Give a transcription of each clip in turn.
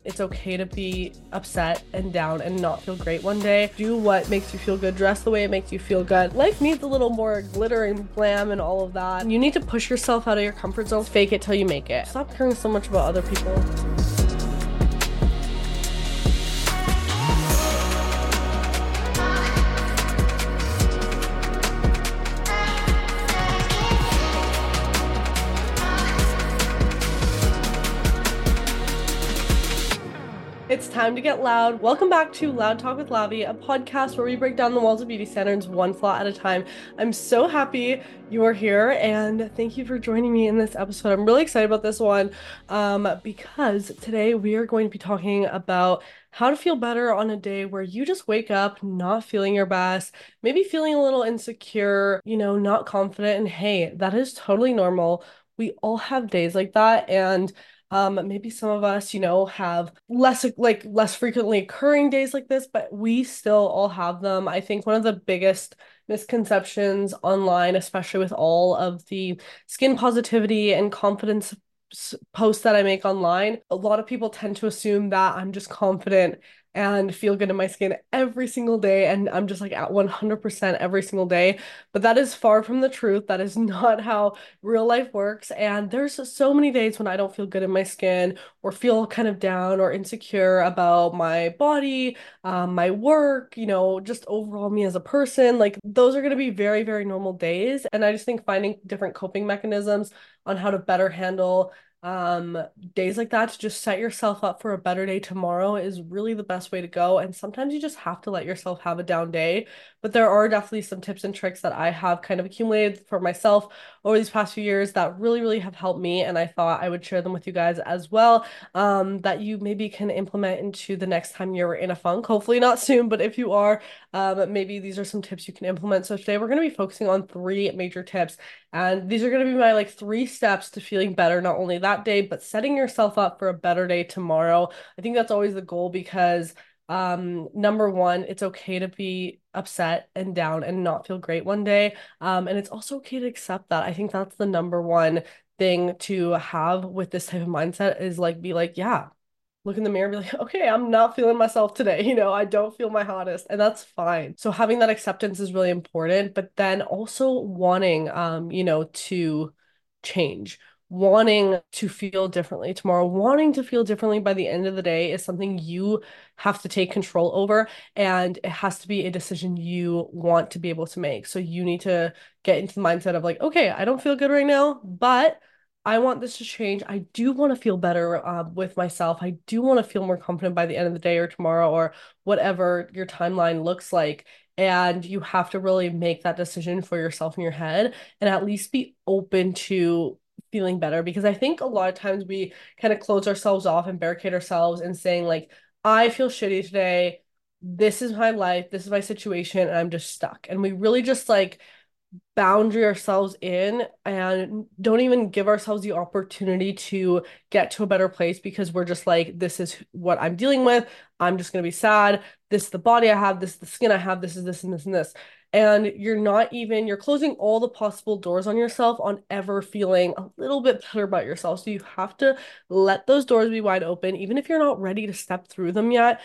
It's okay to be upset and down and not feel great one day. Do what makes you feel good. Dress the way it makes you feel good. Life needs a little more glitter and glam and all of that. You need to push yourself out of your comfort zone. Fake it till you make it. Stop caring so much about other people. It's time to get loud. Welcome back to Loud Talk with Lavi, a podcast where we break down the walls of beauty standards one flaw at a time. I'm so happy you are here and thank you for joining me in this episode. I'm really excited about this one because today we are going to be talking about how to feel better on a day where you just wake up not feeling your best, maybe feeling a little insecure, not confident. And hey, that is totally normal. We all have days like that. And maybe some of us, have less frequently occurring days like this, but we still all have them. I think one of the biggest misconceptions online, especially with all of the skin positivity and confidence posts that I make online, a lot of people tend to assume that I'm just confident and feel good in my skin every single day and I'm just like at 100% every single day. But that is far from the truth. That is not how real life works. And there's so many days when I don't feel good in my skin or feel kind of down or insecure about my body, my work, just overall me as a person. Like those are going to be very, very normal days. And I just think finding different coping mechanisms on how to better handle um days like that to just set yourself up for a better day tomorrow is really the best way to go. And sometimes you just have to let yourself have a down day, but there are definitely some tips and tricks that I have kind of accumulated for myself over these past few years that really, really have helped me. And I thought I would share them with you guys as well, that you maybe can implement into the next time you're in a funk. Hopefully not soon, but if you are, maybe these are some tips you can implement. So today we're going to be focusing on three major tips. And these are going to be my like three steps to feeling better, not only that day, but setting yourself up for a better day tomorrow. I think that's always the goal because number one, it's okay to be upset and down and not feel great one day. And it's also okay to accept that. I think that's the number one thing to have with this type of mindset is like be like, yeah, look in the mirror and be like, okay, I'm not feeling myself today. I don't feel my hottest, and that's fine. So having that acceptance is really important, but then also wanting, to change, wanting to feel differently tomorrow, wanting to feel differently by the end of the day is something you have to take control over, and it has to be a decision you want to be able to make. So you need to get into the mindset of like, okay, I don't feel good right now, but I want this to change. I do want to feel better with myself. I do want to feel more confident by the end of the day or tomorrow or whatever your timeline looks like. And you have to really make that decision for yourself in your head and at least be open to feeling better. Because I think a lot of times we kind of close ourselves off and barricade ourselves and saying, like, I feel shitty today. This is my life. This is my situation. And I'm just stuck. And we really just like boundary ourselves in and don't even give ourselves the opportunity to get to a better place because we're just like, this is what I'm dealing with. I'm just going to be sad. This is the body I have. This is the skin I have. This is this and this and this. And you're closing all the possible doors on yourself on ever feeling a little bit better about yourself. So you have to let those doors be wide open, even if you're not ready to step through them yet,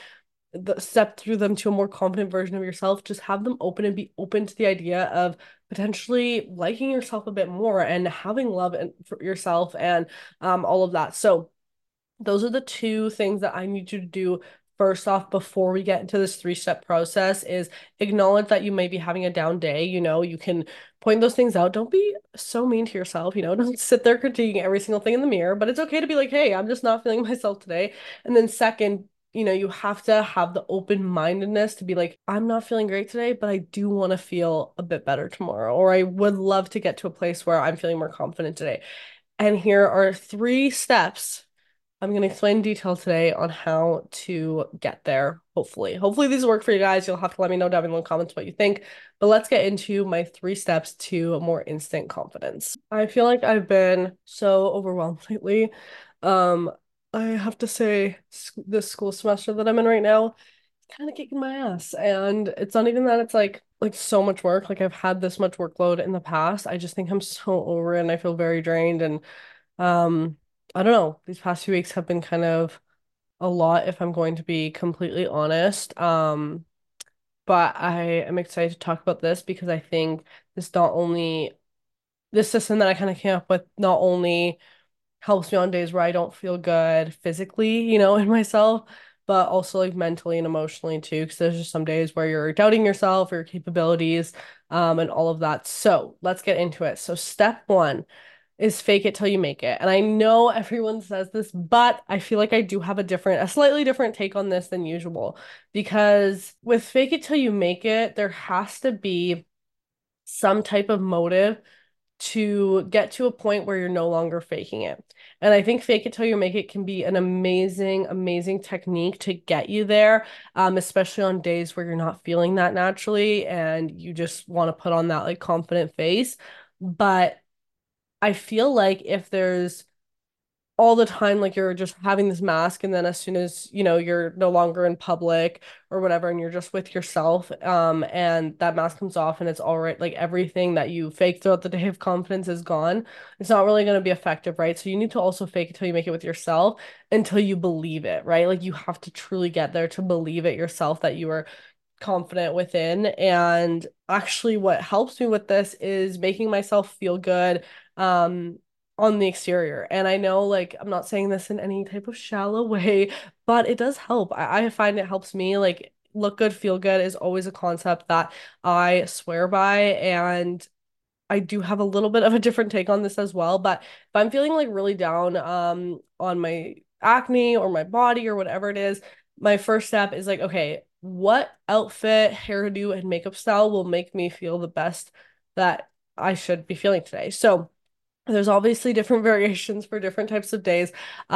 step through them to a more confident version of yourself. Just have them open and be open to the idea of potentially liking yourself a bit more and having love for yourself and all of that. So those are the two things that I need you to do first off before we get into this three-step process is acknowledge that you may be having a down day. You can point those things out. Don't be so mean to yourself, don't sit there critiquing every single thing in the mirror, but it's okay to be like, hey, I'm just not feeling myself today. And then second, you have to have the open-mindedness to be like, I'm not feeling great today, but I do want to feel a bit better tomorrow, or I would love to get to a place where I'm feeling more confident today. And here are three steps I'm going to explain in detail today on how to get there, hopefully. Hopefully these work for you guys. You'll have to let me know down in the comments what you think. But let's get into my three steps to more instant confidence. I feel like I've been so overwhelmed lately. Um, I have to say this school semester that I'm in right now, kind of kicking my ass. And it's not even that it's like so much work. Like I've had this much workload in the past. I just think I'm so over it and I feel very drained and um I don't know. These past few weeks have been kind of a lot if I'm going to be completely honest. But I am excited to talk about this because I think this not only this system that I kind of came up with not only helps me on days where I don't feel good physically, in myself, but also like mentally and emotionally too. Because there's just some days where you're doubting yourself or your capabilities, and all of that. So let's get into it. So step one is fake it till you make it. And I know everyone says this, but I feel like I do have a slightly different take on this than usual. Because with fake it till you make it, there has to be some type of motive to get to a point where you're no longer faking it. And I think fake it till you make it can be an amazing, amazing technique to get you there, especially on days where you're not feeling that naturally and you just want to put on that like confident face. But I feel like if there's all the time like you're just having this mask and then as soon as you're no longer in public or whatever and you're just with yourself and that mask comes off and it's all right, like everything that you fake throughout the day of confidence is gone, it's not really going to be effective, right? So you need to also fake it till you make it with yourself until you believe it, right? Like you have to truly get there to believe it yourself that you are confident within. And actually, what helps me with this is making myself feel good um on the exterior. And I know, like, I'm not saying this in any type of shallow way, but it does help. I find it helps me. Like, look good, feel good is always a concept that I swear by. And I do have a little bit of a different take on this as well, but if I'm feeling like really down on my acne or my body or whatever it is, my first step is like, okay, what outfit, hairdo, and makeup style will make me feel the best that I should be feeling today? So there's obviously different variations for different types of days.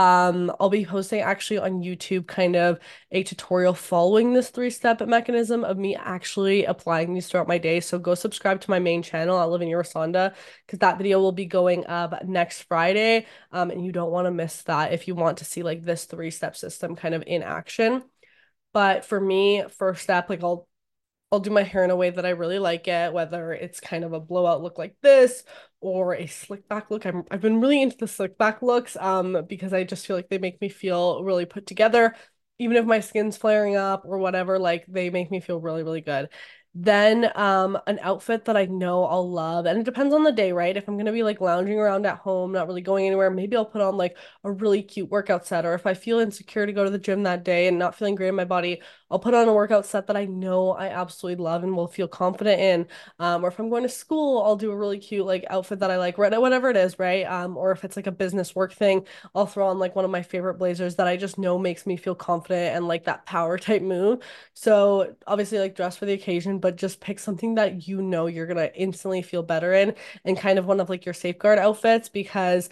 I'll be posting actually on YouTube kind of a tutorial following this three-step mechanism of me actually applying these throughout my day. So go subscribe to my main channel at Living Your Rosanda because that video will be going up next Friday. And you don't want to miss that if you want to see like this three-step system kind of in action. But for me, first step, like I'll do my hair in a way that I really like it, whether it's kind of a blowout look like this or a slick back look. I've been really into the slick back looks because I just feel like they make me feel really put together. Even if my skin's flaring up or whatever, like they make me feel really, really good. Then an outfit that I know I'll love, and it depends on the day, right? If I'm gonna be like lounging around at home, not really going anywhere, maybe I'll put on like a really cute workout set. Or if I feel insecure to go to the gym that day and not feeling great in my body, I'll put on a workout set that I know I absolutely love and will feel confident in. Or if I'm going to school, I'll do a really cute like outfit that I like, right? Whatever it is, right? Or if it's like a business work thing, I'll throw on like one of my favorite blazers that I just know makes me feel confident and like that power type move. So obviously like dress for the occasion, but just pick something that you know you're gonna instantly feel better in and kind of one of like your safeguard outfits because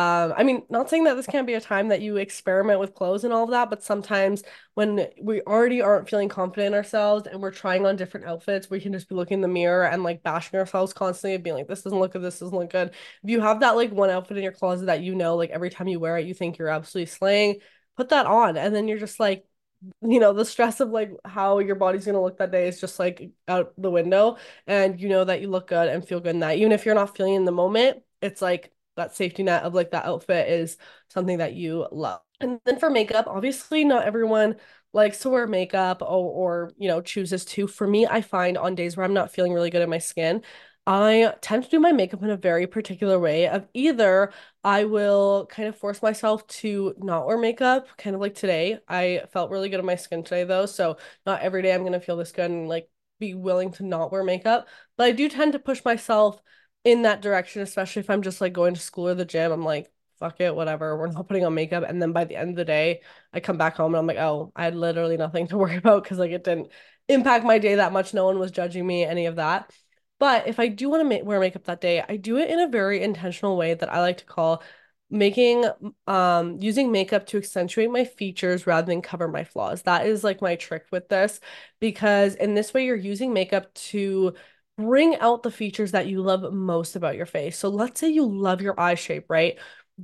I mean, not saying that this can't be a time that you experiment with clothes and all of that, but sometimes when we already aren't feeling confident in ourselves and we're trying on different outfits, we can just be looking in the mirror and like bashing ourselves constantly and being like, this doesn't look good, this doesn't look good. If you have that like one outfit in your closet that like every time you wear it, you think you're absolutely slaying, put that on. And then you're just like, the stress of like how your body's gonna look that day is just like out the window. And you know that you look good and feel good in that. Even if you're not feeling in the moment, it's like that safety net of like that outfit is something that you love. And then for makeup, obviously not everyone likes to wear makeup or chooses to. For me, I find on days where I'm not feeling really good in my skin, I tend to do my makeup in a very particular way of either I will kind of force myself to not wear makeup, kind of like today. I felt really good in my skin today though, so not every day I'm gonna feel this good and like be willing to not wear makeup. But I do tend to push myself in that direction, especially if I'm just like going to school or the gym. I'm like, fuck it, whatever. We're not putting on makeup. And then by the end of the day, I come back home and I'm like, oh, I had literally nothing to worry about because like it didn't impact my day that much. No one was judging me, any of that. But if I do want to wear makeup that day, I do it in a very intentional way that I like to call making using makeup to accentuate my features rather than cover my flaws. That is like my trick with this because in this way you're using makeup to bring out the features that you love most about your face. So let's say you love your eye shape, right?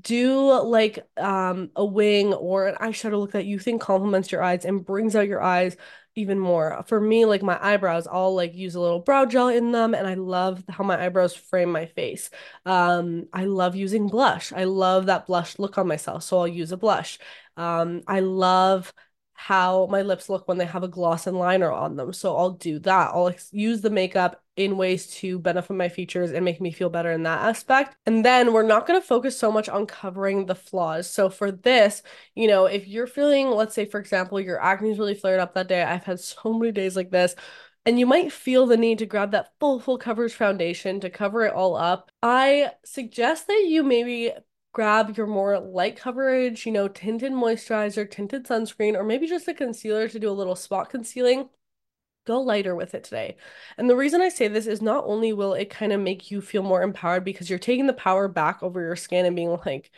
Do like a wing or an eyeshadow look that you think complements your eyes and brings out your eyes even more. For me, like my eyebrows, I'll like use a little brow gel in them and I love how my eyebrows frame my face. I love using blush. I love that blush look on myself, so I'll use a blush. I love how my lips look when they have a gloss and liner on them. So I'll do that. I'll use the makeup in ways to benefit my features and make me feel better in that aspect. And then we're not going to focus so much on covering the flaws. So for this, if you're feeling, let's say, for example, your acne's really flared up that day. I've had so many days like this. And you might feel the need to grab that full coverage foundation to cover it all up. I suggest that you maybe grab your more light coverage, tinted moisturizer, tinted sunscreen, or maybe just a concealer to do a little spot concealing. Go lighter with it today. And the reason I say this is not only will it kind of make you feel more empowered because you're taking the power back over your skin and being like,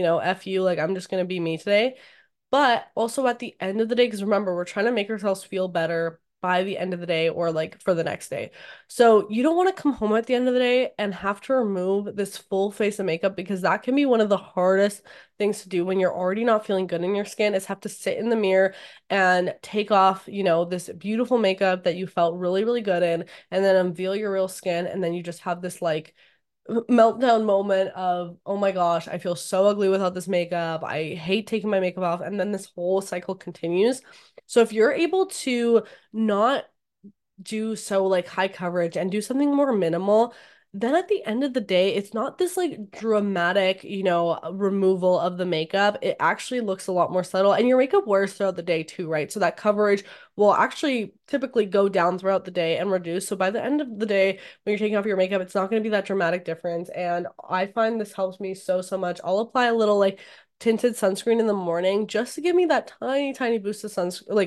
F you, like I'm just gonna be me today. But also at the end of the day, because remember, we're trying to make ourselves feel better by the end of the day or like for the next day. So you don't want to come home at the end of the day and have to remove this full face of makeup because that can be one of the hardest things to do when you're already not feeling good in your skin is have to sit in the mirror and take off, this beautiful makeup that you felt really, really good in and then unveil your real skin. And then you just have this like meltdown moment of, oh my gosh, I feel so ugly without this makeup. I hate taking my makeup off. And then this whole cycle continues. So if you're able to not do so like high coverage and do something more minimal, then at the end of the day, it's not this like dramatic, removal of the makeup. It actually looks a lot more subtle and your makeup wears throughout the day too, right? So that coverage will actually typically go down throughout the day and reduce. So by the end of the day, when you're taking off your makeup, it's not going to be that dramatic difference. And I find this helps me so much. I'll apply a little like tinted sunscreen in the morning just to give me that tiny boost of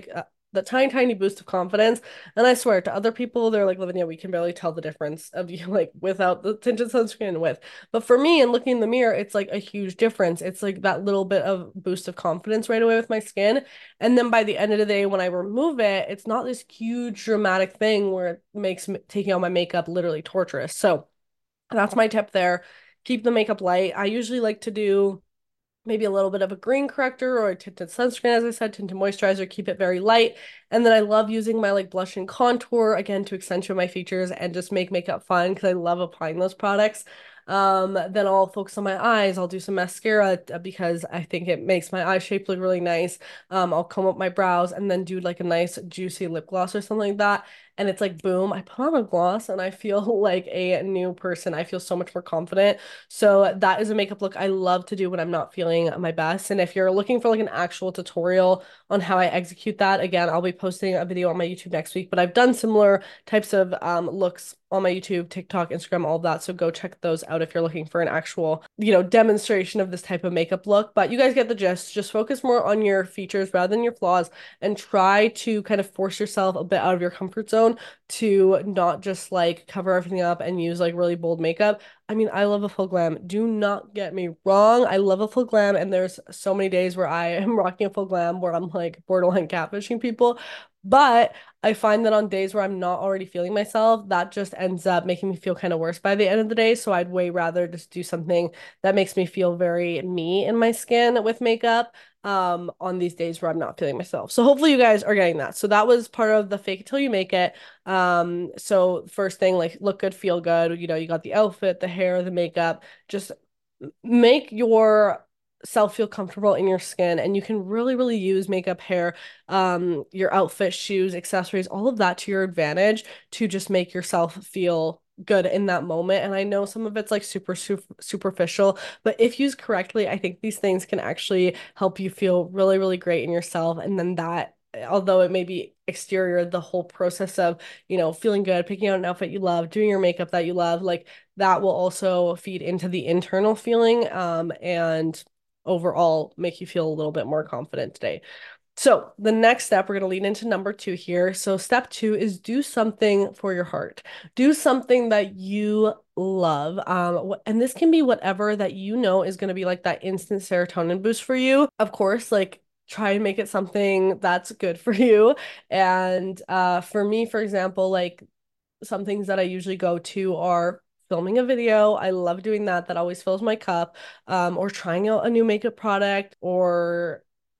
the tiny boost of confidence. And I swear to other people, they're like, Lavinia, we can barely tell the difference of you like without the tinted sunscreen and with. But for me, and looking in the mirror, it's like a huge difference. It's like that little bit of boost of confidence right away with my skin. And then by the end of the day, when I remove it, it's not this huge dramatic thing where it makes taking out my makeup literally torturous. So that's my tip there. Keep the makeup light. I usually like to do maybe a little bit of a green corrector or a tinted sunscreen, as I said, tinted moisturizer, keep it very light. And then I love using my like blush and contour again to accentuate my features and just make makeup fun because I love applying those products. Then I'll focus on my eyes. I'll do some mascara because I think it makes my eye shape look really nice. I'll comb up my brows and then do like a nice juicy lip gloss or something like that. And it's like, boom, I put on a gloss and I feel like a new person. I feel so much more confident. So that is a makeup look I love to do when I'm not feeling my best. And if you're looking for like an actual tutorial on how I execute that, again, I'll be posting a video on my YouTube next week, but I've done similar types of looks on my YouTube, TikTok, Instagram, all of that. So go check those out if you're looking for an actual, demonstration of this type of makeup look. But you guys get the gist. Just focus more on your features rather than your flaws and try to kind of force yourself a bit out of your comfort zone to not just like cover everything up and use like really bold makeup. I mean, I love a full glam. Do not get me wrong. I love a full glam, and there's so many days where I am rocking a full glam where I'm like borderline catfishing people. But I find that on days where I'm not already feeling myself, that just ends up making me feel kind of worse by the end of the day. So I'd way rather just do something that makes me feel very me in my skin with makeup on these days where I'm not feeling myself. So hopefully you guys are getting that. So that was part of the fake it till you make it. So first thing, like look good, feel good. You got the outfit, the hair, the makeup. Just make your self feel comfortable in your skin, and you can really use makeup, hair, your outfit, shoes, accessories, all of that to your advantage to just make yourself feel good in that moment. And I know some of it's like super superficial, but if used correctly, I think these things can actually help you feel really great in yourself. And then that, although it may be exterior, the whole process of, feeling good, picking out an outfit you love, doing your makeup that you love, like that will also feed into the internal feeling, and overall make you feel a little bit more confident today. So the next step, we're going to lead into number 2 here. So step 2 is do something for your heart. Do something that you love. And this can be whatever that is going to be like that instant serotonin boost for you. Of course, like try and make it something that's good for you. And for me, for example, like some things that I usually go to are filming a video. I love doing that. That always fills my cup. Or trying out a new makeup product or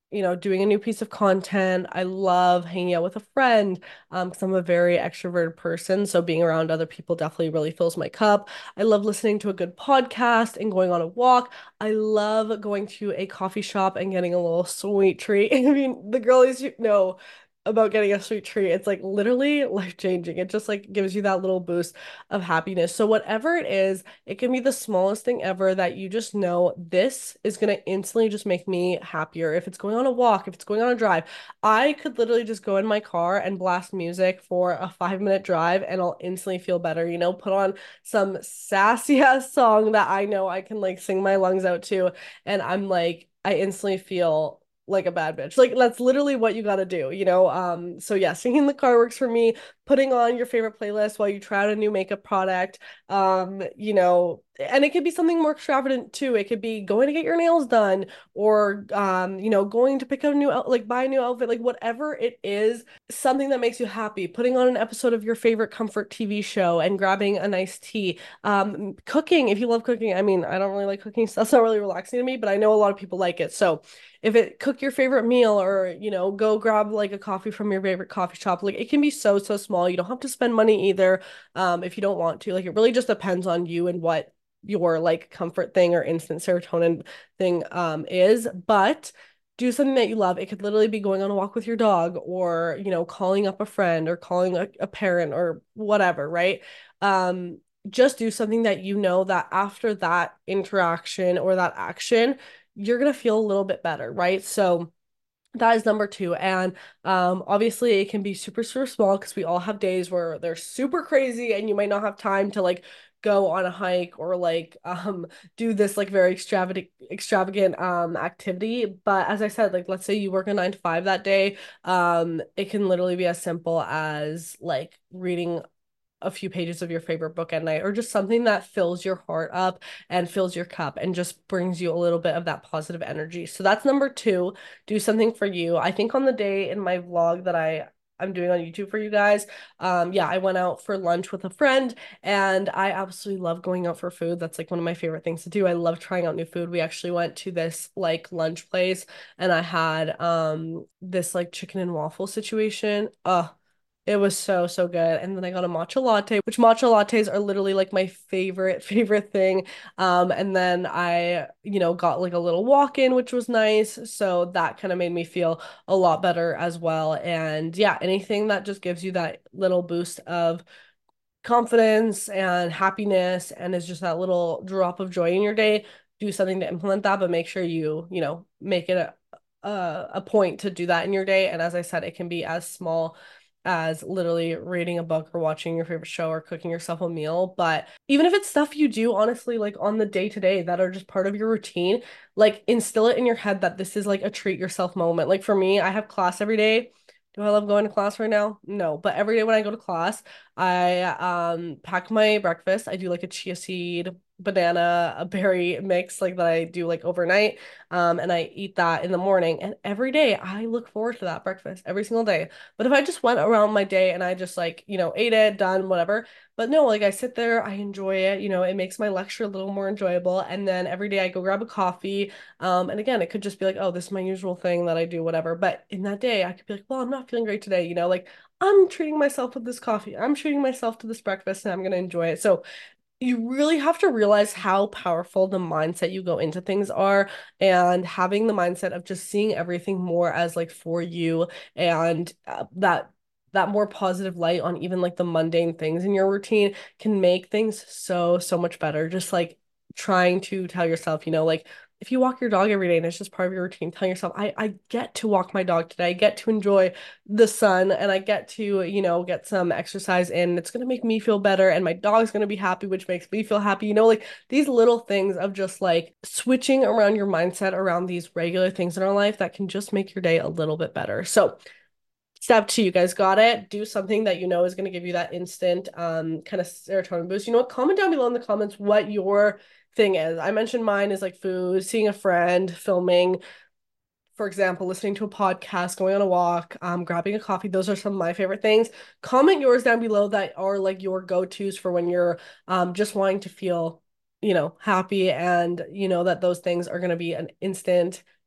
doing a new piece of content. I love hanging out with a friend, because I'm a very extroverted person. So being around other people definitely really fills my cup. I love listening to a good podcast and going on a walk. I love going to a coffee shop and getting a little sweet treat. I mean, the girlies you know about getting a sweet treat, it's like literally life-changing. It just like gives you that little boost of happiness. So whatever it is, it can be the smallest thing ever that you just know this is going to instantly just make me happier. If it's going on a walk, if it's going on a drive, I could literally just go in my car and blast music for a 5 minute drive and I'll instantly feel better. Put on some sassy ass song that I know I can like sing my lungs out to, and I'm like, I instantly feel like a bad bitch. Like that's literally what you got to do. So yeah, singing in the car works for me. Putting on your favorite playlist while you try out a new makeup product, and it could be something more extravagant too. It could be going to get your nails done, or going to pick up a new like buy a new outfit, like whatever it is, something that makes you happy. Putting on an episode of your favorite comfort TV show and grabbing a nice tea. Cooking, if you love cooking. I mean, I don't really like cooking, so that's not really relaxing to me, but I know a lot of people like it. So if it cook your favorite meal, or go grab like a coffee from your favorite coffee shop, like it can be so small. You don't have to spend money either, if you don't want to. Like it really just depends on you and what your like comfort thing or instant serotonin thing is. But do something that you love. It could literally be going on a walk with your dog, or calling up a friend, or calling a parent, or whatever, right? Just do something that you know that after that interaction or that action, you're gonna feel a little bit better, right? So that is number two. And obviously it can be super small, because we all have days where they're super crazy and you might not have time to like go on a hike, or like do this like very extravagant activity. But as I said, like let's say you work a 9 to 5 that day, it can literally be as simple as like reading a few pages of your favorite book at night, or just something that fills your heart up and fills your cup and just brings you a little bit of that positive energy. So that's number two. Do something for you. I think on the day in my vlog that I'm doing on YouTube for you guys. Yeah, I went out for lunch with a friend, and I absolutely love going out for food. That's like one of my favorite things to do. I love trying out new food. We actually went to this like lunch place, and I had this like chicken and waffle situation. It was so good. And then I got a matcha latte, which matcha lattes are literally like my favorite thing. And then I, got like a little walk-in, which was nice. So that kind of made me feel a lot better as well. And yeah, anything that just gives you that little boost of confidence and happiness, and is just that little drop of joy in your day, do something to implement that. But make sure you make it a point to do that in your day. And as I said, it can be as small as literally reading a book, or watching your favorite show, or cooking yourself a meal. But even if it's stuff you do honestly like on the day to day that are just part of your routine, like instill it in your head that this is like a treat yourself moment. Like for me, I have class every day. Do I love going to class right now? No, but every day when I go to class, I pack my breakfast. I do like a chia seed, banana, a berry mix like that I do like overnight. And I eat that in the morning. And every day I look forward to that breakfast every single day. But if I just went around my day and I just like, ate it, done, whatever. But no, like I sit there, I enjoy it, it makes my lecture a little more enjoyable. And then every day I go grab a coffee. And again, it could just be like, oh, this is my usual thing that I do, whatever. But in that day, I could be like, well, I'm not feeling great today, like I'm treating myself with this coffee. I'm treating myself to this breakfast, and I'm gonna enjoy it. So you really have to realize how powerful the mindset you go into things are, and having the mindset of just seeing everything more as like for you, and that more positive light on even like the mundane things in your routine can make things so much better. Just like trying to tell yourself, like if you walk your dog every day and it's just part of your routine, telling yourself, I get to walk my dog today. I get to enjoy the sun, and I get to, get some exercise in. It's going to make me feel better, and my dog's going to be happy, which makes me feel happy. Like these little things of just like switching around your mindset around these regular things in our life that can just make your day a little bit better. So step two, you guys got it. Do something that you know is going to give you that instant kind of serotonin boost. Comment down below in the comments what your thing is. I mentioned mine is like food, seeing a friend, filming, for example, listening to a podcast, going on a walk, grabbing a coffee. Those are some of my favorite things. Comment yours down below that are like your go-tos for when you're just wanting to feel, happy, and that those things are going to be an instant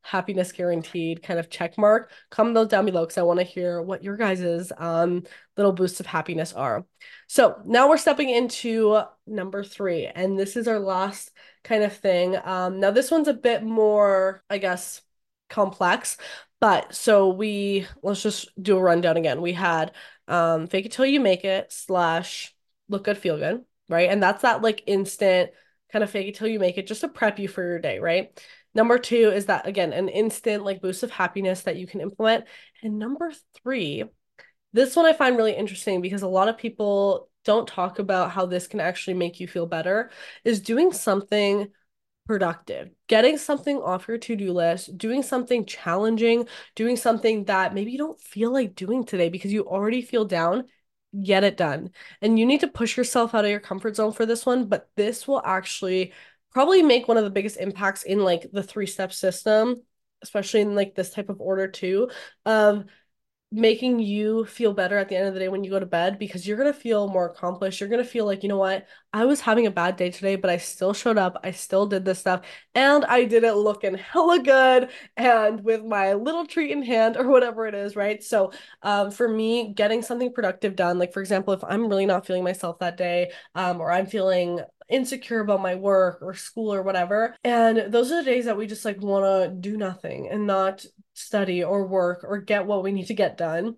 happiness guaranteed kind of check mark, comment those down below because I want to hear what your guys's little boosts of happiness are. So now we're stepping into number three, and this is our last kind of thing. Now this one's a bit more, I guess, complex, but so let's just do a rundown again. We had fake it till you make it slash look good, feel good, right? And that's that like instant kind of fake it till you make it just to prep you for your day, right? Number two is that again, an instant like boost of happiness that you can implement. And number three, this one I find really interesting because a lot of people don't talk about how this can actually make you feel better, is doing something productive, getting something off your to-do list, doing something challenging, doing something that maybe you don't feel like doing today because you already feel down. Get it done. And you need to push yourself out of your comfort zone for this one, but this will actually probably make one of the biggest impacts in like the three-step system, especially in like this type of order too, of making you feel better at the end of the day when you go to bed because you're going to feel more accomplished. You're going to feel like, you know what? I was having a bad day today, but I still showed up. I still did this stuff and I did it looking hella good and with my little treat in hand or whatever it is, right? So, for me, getting something productive done, like for example, if I'm really not feeling myself that day, or I'm feeling insecure about my work or school or whatever. And those are the days that we just like want to do nothing and not study or work or get what we need to get done.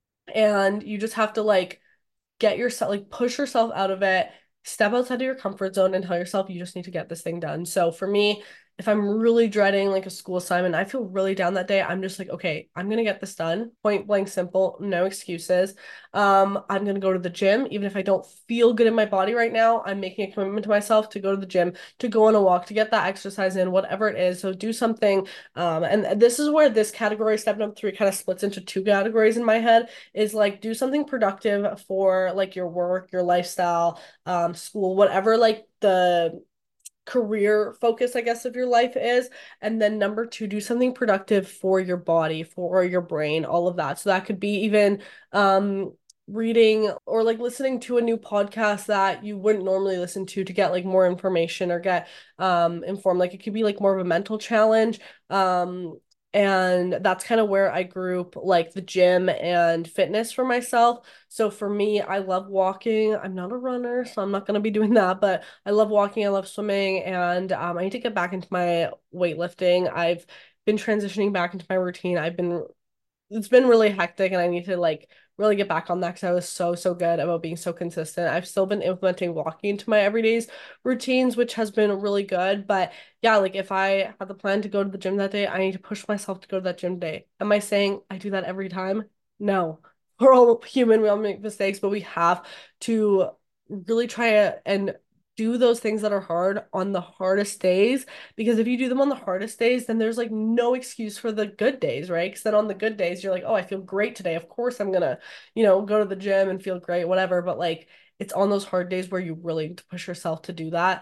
And you just have to like get yourself, like push yourself out of it, step outside of your comfort zone and tell yourself you just need to get this thing done. So for me, if I'm really dreading like a school assignment, I feel really down that day. I'm just like, okay, I'm gonna get this done. Point blank simple, no excuses. I'm gonna go to the gym, even if I don't feel good in my body right now. I'm making a commitment to myself to go to the gym, to go on a walk, to get that exercise in, whatever it is. So do something. And this is where this category, step number three, kind of splits into two categories in my head. Is like do something productive for like your work, your lifestyle, school, whatever like the career focus, I guess, of your life is. And then number two, do something productive for your body, for your brain, all of that. So that could be even reading or like listening to a new podcast that you wouldn't normally listen to get like more information or get informed. Like it could be like more of a mental challenge. And that's kind of where I group like the gym and fitness for myself. So for me, I love walking. I'm not a runner, so I'm not going to be doing that, but I love walking. I love swimming, and I need to get back into my weightlifting. I've been transitioning back into my routine. It's been really hectic and I need to like really get back on that because I was so good about being so consistent. I've still been implementing walking into my everydays routines, which has been really good. But yeah, like if I had the plan to go to the gym that day, I need to push myself to go to that gym day. Am I saying I do that every time? No. We're all human, we all make mistakes, but we have to really try and do those things that are hard on the hardest days, because if you do them on the hardest days, then there's like no excuse for the good days, right? Because then on the good days, you're like, oh, I feel great today. Of course, I'm gonna, go to the gym and feel great, whatever. But like, it's on those hard days where you really need to push yourself to do that.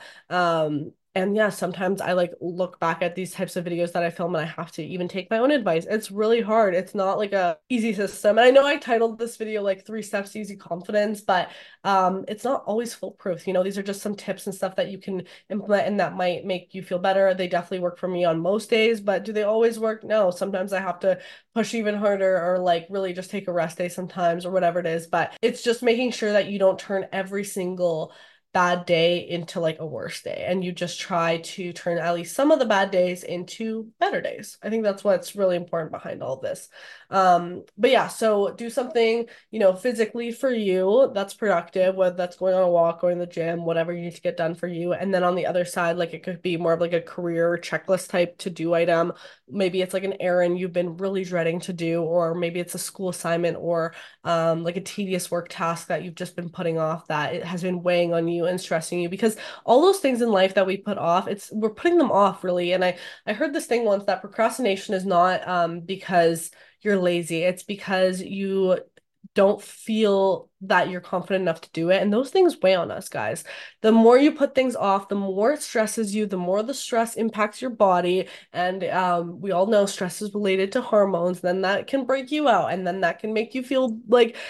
And yeah, sometimes I like look back at these types of videos that I film and I have to even take my own advice. It's really hard. It's not like a easy system. And I know I titled this video like 3 steps to easy confidence, but it's not always foolproof. These are just some tips and stuff that you can implement and that might make you feel better. They definitely work for me on most days, but do they always work? No. Sometimes I have to push even harder or like really just take a rest day sometimes or whatever it is. But it's just making sure that you don't turn every single bad day into like a worse day, and you just try to turn at least some of the bad days into better days. I think that's what's really important behind all this. But yeah, so do something physically for you that's productive, whether that's going on a walk, going to the gym, whatever you need to get done for you. And then on the other side, like it could be more of like a career checklist type to do item. Maybe it's like an errand you've been really dreading to do, or maybe it's a school assignment or like a tedious work task that you've just been putting off that it has been weighing on you and stressing you, because all those things in life that we put off, we're putting them off really. And I heard this thing once that procrastination is not because you're lazy, it's because you don't feel that you're confident enough to do it. And those things weigh on us, guys. The more you put things off, the more it stresses you, the more the stress impacts your body. And we all know stress is related to hormones. Then that can break you out. And then that can make you feel like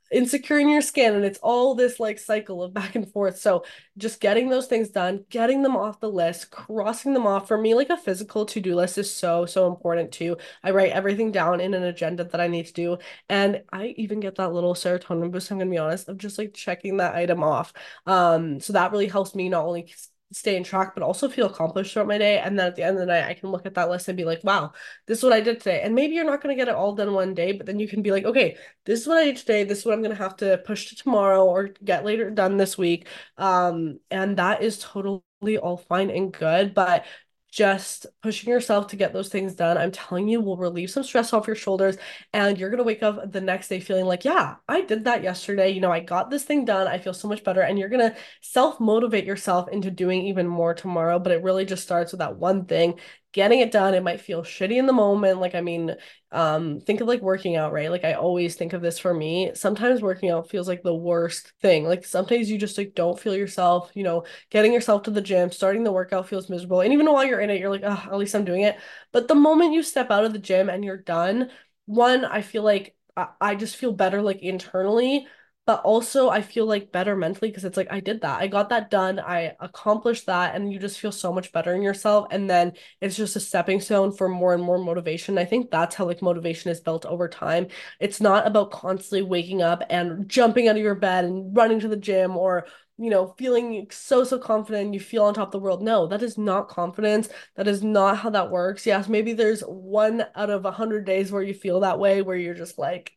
insecure in your skin, and it's all this like cycle of back and forth. So just getting those things done, getting them off the list, crossing them off. For me, like a physical to-do list is so important too. I write everything down in an agenda that I need to do, and I even get that little serotonin boost, I'm gonna be honest, of just like checking that item off. So that really helps me not only stay in track, but also feel accomplished throughout my day. And then at the end of the night, I can look at that list and be like, wow, this is what I did today. And maybe you're not going to get it all done one day, but then you can be like, okay, this is what I did today. This is what I'm going to have to push to tomorrow or get later done this week. And that is totally all fine and good. But just pushing yourself to get those things done, I'm telling you, will relieve some stress off your shoulders. And you're going to wake up the next day feeling like, yeah, I did that yesterday. I got this thing done. I feel so much better. And you're going to self motivate yourself into doing even more tomorrow. But it really just starts with that one thing, getting it done. It might feel shitty in the moment. Like, I mean, think of like working out, right? Like, I always think of this for me. Sometimes working out feels like the worst thing. Like, sometimes you just like don't feel yourself, getting yourself to the gym, starting the workout feels miserable. And even while you're in it, you're like, oh, at least I'm doing it. But the moment you step out of the gym and you're done, one, I feel like I just feel better like internally, but also I feel like better mentally because it's like I did that. I got that done. I accomplished that, and you just feel so much better in yourself. And then it's just a stepping stone for more and more motivation. I think that's how like motivation is built over time. It's not about constantly waking up and jumping out of your bed and running to the gym, or feeling so confident you feel on top of the world. No, that is not confidence. That is not how that works. Yes, maybe there's 1 out of 100 days where you feel that way, where you're just like,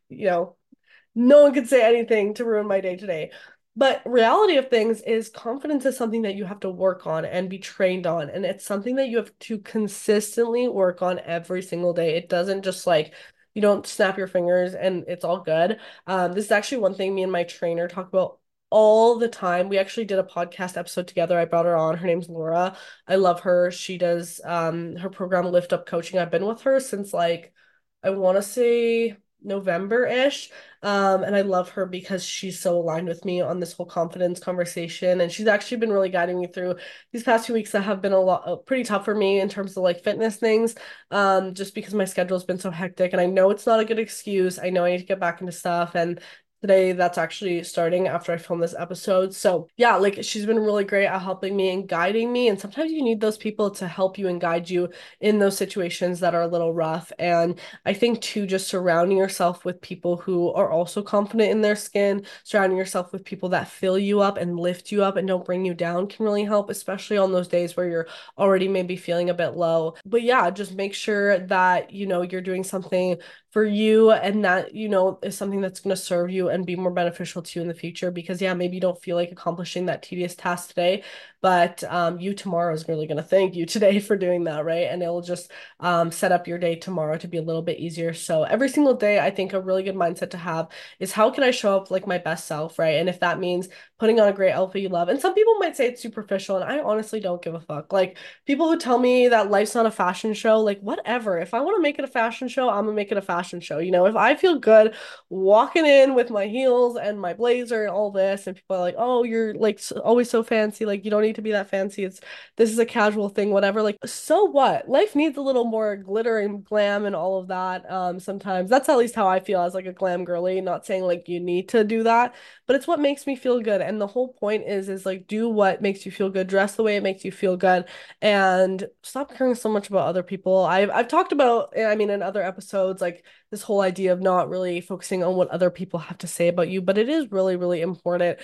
no one could say anything to ruin my day today. But reality of things is confidence is something that you have to work on and be trained on. And it's something that you have to consistently work on every single day. It doesn't just like, you don't snap your fingers and it's all good. This is actually one thing me and my trainer talk about all the time. We actually did a podcast episode together. I brought her on. Her name's Laura. I love her. She does her program Lift Up Coaching. I've been with her since like I want to say November-ish. And I love her because she's so aligned with me on this whole confidence conversation. And she's actually been really guiding me through these past 2 weeks that have been a lot pretty tough for me in terms of like fitness things. Just because my schedule has been so hectic. And I know it's not a good excuse. I know I need to get back into stuff. And today that's actually starting after I film this episode. So yeah, like she's been really great at helping me and guiding me. And sometimes you need those people to help you and guide you in those situations that are a little rough. And I think too, just surrounding yourself with people who are also confident in their skin, surrounding yourself with people that fill you up and lift you up and don't bring you down can really help, especially on those days where you're already maybe feeling a bit low. But yeah, just make sure that, you're doing something for you and that, is something that's going to serve you and be more beneficial to you in the future. Because yeah, maybe you don't feel like accomplishing that tedious task today, but you tomorrow is really going to thank you today for doing that, right? And it'll just set up your day tomorrow to be a little bit easier. So every single day, I think a really good mindset to have is how can I show up like my best self, right? And if that means putting on a great outfit you love, and some people might say it's superficial, and I honestly don't give a fuck. Like people who tell me that life's not a fashion show, like whatever. If I want to make it a fashion show, I'm gonna make it a fashion show. If I feel good walking in with my heels and my blazer and all this, and people are like, oh, you're like always so fancy, like you don't need to be that fancy. This is a casual thing, whatever. Like, so what? Life needs a little more glitter and glam and all of that. Sometimes that's at least how I feel as like a glam girly. Not saying like you need to do that, but it's what makes me feel good. And the whole point is like do what makes you feel good, dress the way it makes you feel good, and stop caring so much about other people. I've talked about, I mean, in other episodes, like this whole idea of not really focusing on what other people have to say about you, but it is really important.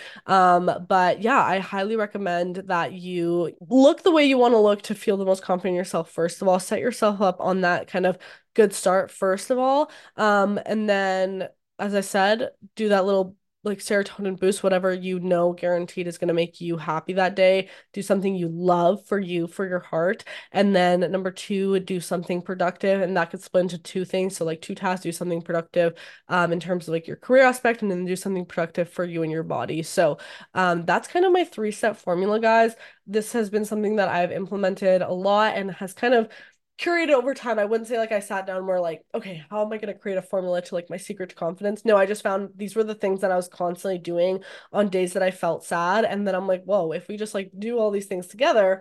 But yeah, I highly recommend that you look the way you want to look to feel the most confident in yourself. First of all, set yourself up on that kind of good start, first of all. And then, as I said, do that little like serotonin boost, whatever guaranteed is going to make you happy that day. Do something you love for you, for your heart. And then number two, do something productive. And that could split into two things. So like two tasks, do something productive in terms of like your career aspect, and then do something productive for you and your body. So that's kind of my 3-step formula, guys. This has been something that I've implemented a lot and has kind of curated over time. I wouldn't say like I sat down more like, okay, how am I going to create a formula to like my secret to confidence? No, I just found these were the things that I was constantly doing on days that I felt sad. And then I'm like, whoa, if we just like do all these things together,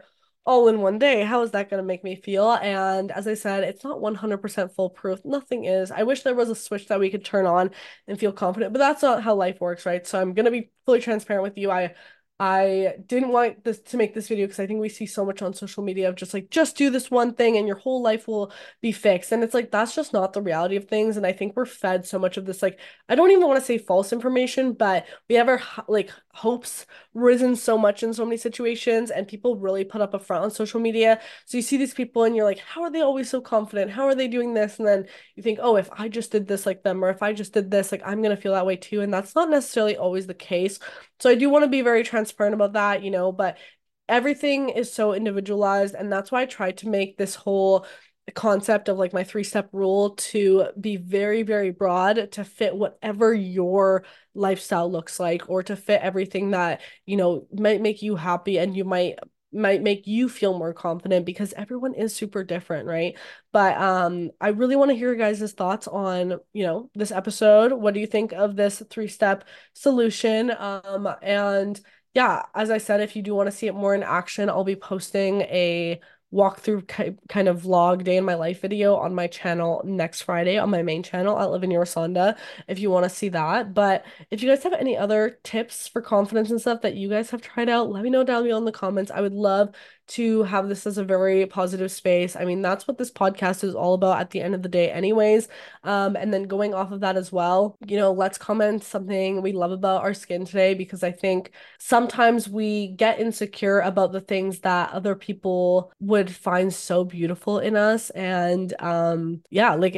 all in one day. How is that going to make me feel? And as I said, it's not 100% foolproof. Nothing is. I wish there was a switch that we could turn on and feel confident, but that's not how life works, right? So I'm going to be fully transparent with you. I didn't want this to make this video because I think we see so much on social media of just like just do this one thing and your whole life will be fixed. And it's like that's just not the reality of things. And I think we're fed so much of this like I don't even want to say false information, but we have our like hopes risen so much in so many situations, and people really put up a front on social media. So you see these people and you're like, how are they always so confident? How are they doing this? And then you think, oh, if I just did this like them, or if I just did this, like I'm gonna feel that way too. And that's not necessarily always the case. So I do want to be very transparent about that, but everything is so individualized. And that's why I tried to make this whole concept of like my three-step rule to be very, very broad to fit whatever your lifestyle looks like, or to fit everything that, might make you happy and you might make you feel more confident, because everyone is super different, right? But I really want to hear your guys' thoughts on, this episode. What do you think of this three-step solution? And yeah, as I said, if you do want to see it more in action, I'll be posting a walkthrough kind of vlog day in my life video on my channel next Friday, on my main channel at Live in Your Rosanda, if you want to see that. But if you guys have any other tips for confidence and stuff that you guys have tried out, let me know down below in the comments. I would love to have this as a very positive space. I mean, that's what this podcast is all about at the end of the day anyways. And then going off of that as well, let's comment something we love about our skin today, because I think sometimes we get insecure about the things that other people would find so beautiful in us. And yeah, like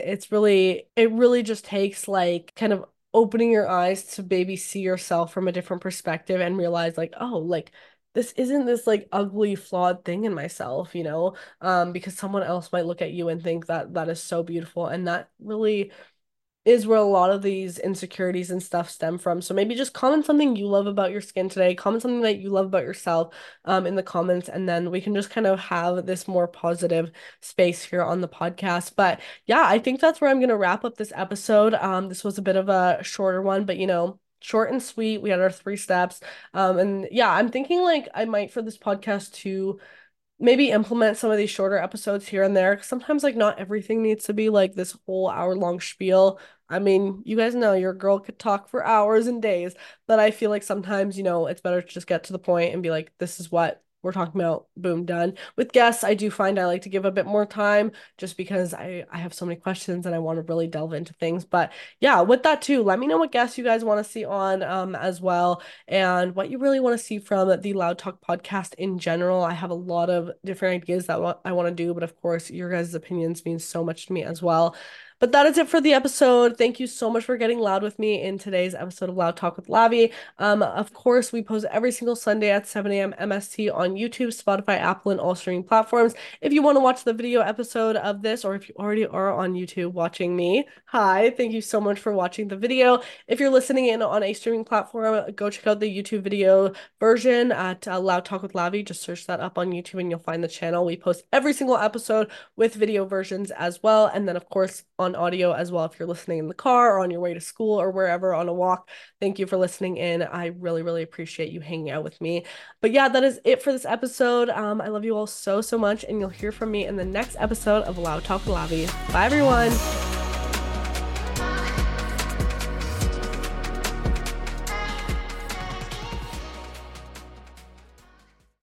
it really just takes like kind of opening your eyes to maybe see yourself from a different perspective and realize like, oh, like this isn't this like ugly flawed thing in myself, because someone else might look at you and think that that is so beautiful, and that really is where a lot of these insecurities and stuff stem from. So maybe just comment something you love about your skin today, comment something that you love about yourself in the comments, and then we can just kind of have this more positive space here on the podcast. But yeah, I think that's where I'm gonna wrap up this episode. This was a bit of a shorter one, but short and sweet. We had our three steps. And yeah, I'm thinking like I might for this podcast to maybe implement some of these shorter episodes here and there. Sometimes like not everything needs to be like this whole hour long spiel. I mean, you guys know your girl could talk for hours and days, but I feel like sometimes, it's better to just get to the point and be like, this is what we're talking about, boom, done. With guests, I do find I like to give a bit more time just because I have so many questions and I want to really delve into things. But yeah, with that too, let me know what guests you guys want to see on as well, and what you really want to see from the Loud Talk podcast in general. I have a lot of different ideas that I want to do, but of course, your guys' opinions mean so much to me as well. But that is it for the episode. Thank you so much for getting loud with me in today's episode of Loud Talk with Lavi. Of course, we post every single Sunday at 7 a.m. MST on YouTube, Spotify, Apple, and all streaming platforms. If you want to watch the video episode of this, or if you already are on YouTube watching me, hi, thank you so much for watching the video. If you're listening in on a streaming platform, go check out the YouTube video version at Loud Talk with Lavi. Just search that up on YouTube and you'll find the channel. We post every single episode with video versions as well. And then, of course, on audio as well if you're listening in the car or on your way to school or wherever on a walk. Thank you for listening in. I really, really appreciate you hanging out with me. But yeah, that is it for this episode. I love you all so, so much, and you'll hear from me in the next episode of Loud Talk with Lavi. Bye, everyone.